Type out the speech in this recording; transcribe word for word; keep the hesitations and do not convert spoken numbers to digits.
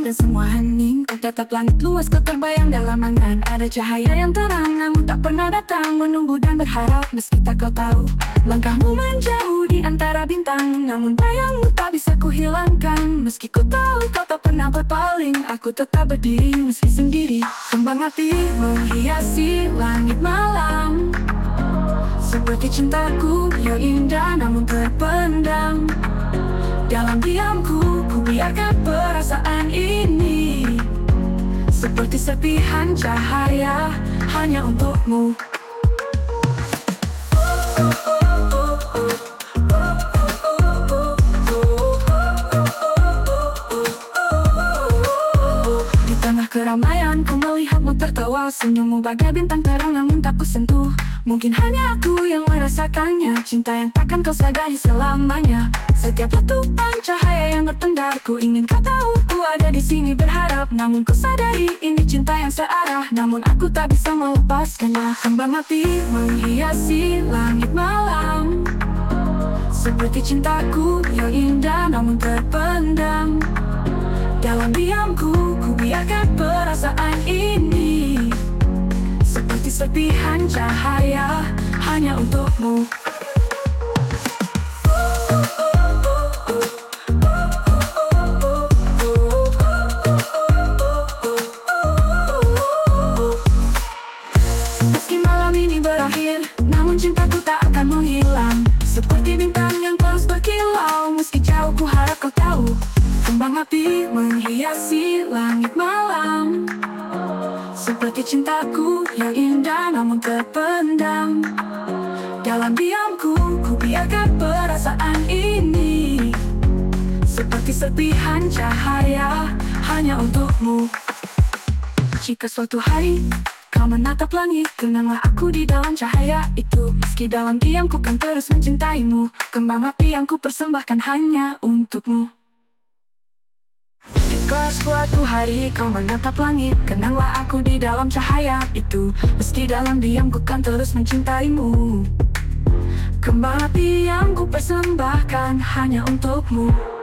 dan semua hening. Tetap langit luas kau terbayang dalam angan. Ada cahaya yang terang namun tak pernah datang. Menunggu dan berharap meski tak kau tahu. Langkahmu menjauh di antara bintang, namun bayangmu tak bisa ku hilangkan. Meski ku tahu kau tak pernah berpaling, aku tetap berdiri meski sendiri. Kembang api menghiasi langit malam, seperti cintaku yang indah namun terpendam. Dalam diamku, ku biarkan perasaan ini, seperti serpihan cahaya hanya untukmu. Di tengah keramaian, ku melihatmu tertawa. Senyummu bagai bintang terang namun tak ku sentuh. Mungkin hanya aku yang merasakannya, cinta yang takkan kau sadari selamanya. Setiap letupan cahaya yang bertendar, ku ingin kau tahu ku ada di sini berharap. Namun ku sadari ini cinta yang searah, namun aku tak bisa melepaskannya. Kembang api menghiasi langit malam, seperti cintaku yang indah namun terpendam. Dalam diamku, ku biarkan perasaan ini, seperti serpihan cahaya hanya untukmu. Meski malam ini berakhir, namun cintaku tak akan menghilang. Seperti bintang yang terus berkilau, meski jauh ku harap kau tahu. Kembang api menghiasi langit malam, seperti cintaku yang indah namun terpendam. Dalam diamku, ku biarkan perasaan ini, seperti serpihan cahaya hanya untukmu. Jika suatu hari kau menatap langit, kenanglah aku di dalam cahaya itu. Meski dalam diamku kan terus mencintaimu, kembang api yang ku persembahkan hanya untukmu. Jika suatu hari kau menatap langit, kenanglah aku di dalam cahaya itu. Meski dalam diamku kan terus mencintaimu, kembang api yang ku persembahkan hanya untukmu.